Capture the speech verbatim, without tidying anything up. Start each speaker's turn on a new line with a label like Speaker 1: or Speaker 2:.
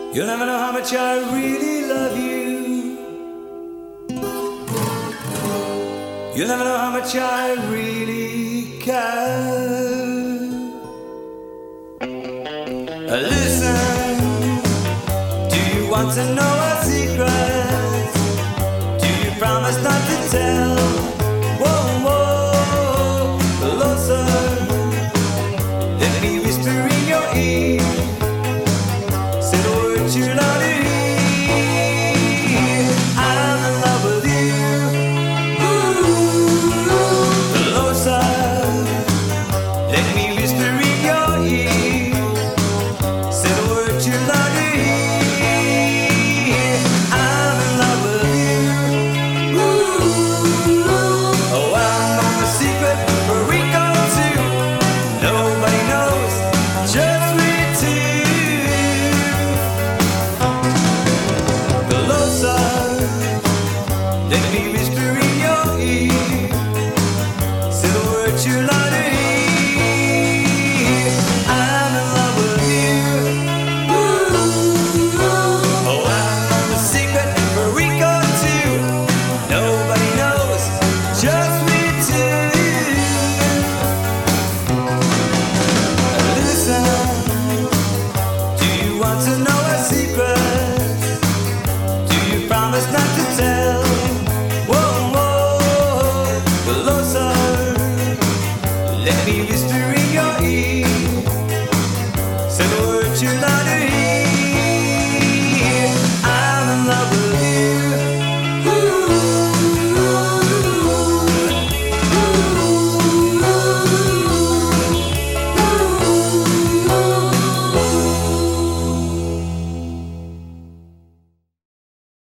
Speaker 1: You'll never know how much I really love you. You'll never know how much I really care. Listen, do you want to know a secret? Do you promise not to tell?